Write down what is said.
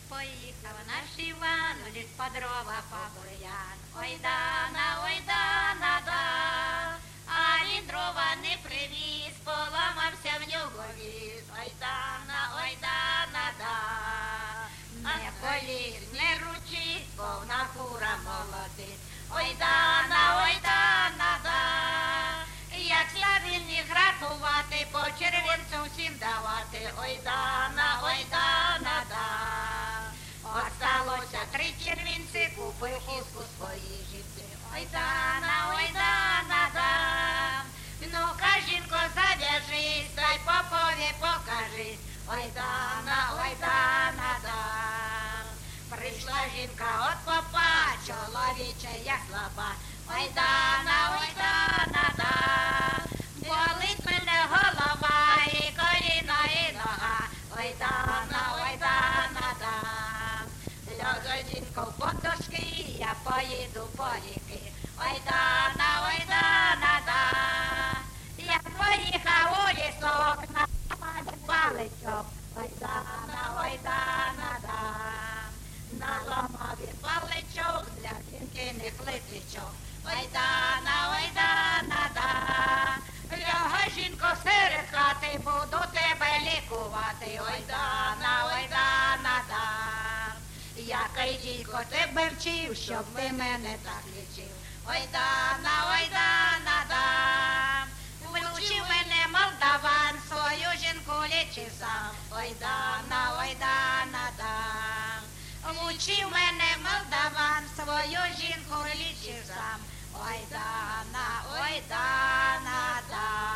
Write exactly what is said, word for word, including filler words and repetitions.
Поїхав наш Іван у ліс по дрова, по бур'ян. Ой, Дана, ой, Дана, да, а він дрова не привіз, поламався в нього ліс. Ой, Дана, ой, Дана, да, не поліз, не ручись, повна кура молодець. Ой, Дана, ой, Дана, да, як славільні гратувати, по червінцю всім давати. Ой, Дана, ой, Дана, да. Осталося три червінці, купив хустку своїй жінці. Ой, Дана, ой, Дана, да. Ну-ка, жінко, зав'яжись, дай попові покажись. Ой, Дана, ой, Дана, да. Прийшла жінка от попа, чоловіча я слаба. Ой, Дана, ой, Дана, да. Болить мене голова, і коліна, і нога. Ой, Дана, ой, Дана, да. Ляга жінка в подушки, я поїду по ріки. Ой, Дана, ой, Дана, да. Я поїхав у лісок, на паличок. Ой, Дана, ой, Дана, да. Наламав він паличок, для жінки не плитичок. Ой, Дана, ой, Дана, да. Ляга жінко серед хати, буду тебе лікувати. Ой, Дана, ой, Дана, да. Який дідько тебе вчив, щоб ти мене так лічив. Ой, Дана, ой, Дана, да. Вчив мене молдаван, свою жінку лічив сам. Ой, Дана, ой, Дана, да. Вчив мене молдаван, свою жінку лічив сам. Ой, Дана, ой, Дана, да.